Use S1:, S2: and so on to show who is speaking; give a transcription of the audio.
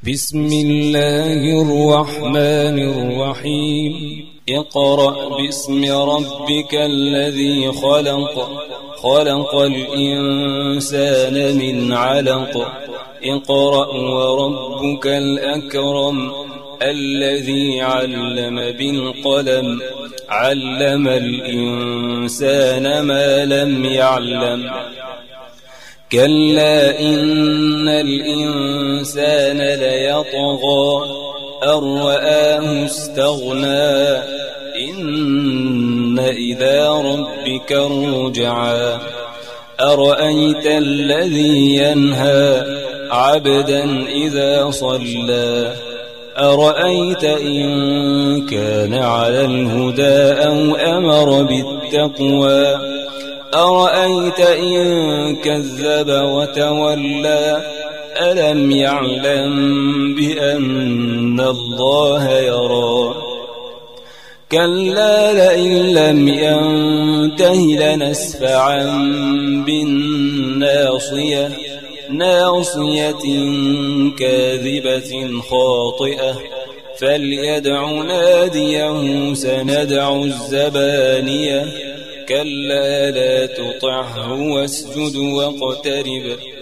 S1: بسم الله الرحمن الرحيم اقرأ باسم ربك الذي خلق الإنسان من علق اقرأ وربك الأكرم الذي علم بالقلم علم الإنسان ما لم يعلم كلا إن الإنسان ليطغى أن رآه استغنى إن إلى ربك الرجعى أرأيت الذي ينهى عبدا إذا صلى أرأيت إن كان على الهدى أو أمر بالتقوى أرأيت إن كذب وتولى ألم يعلم بأن الله يرى كلا لئن لم ينته لنسفعا بالناصية ناصية كاذبة خاطئة فليدع ناديه سندع الزبانية كلا لا تطعه واسجد واقترب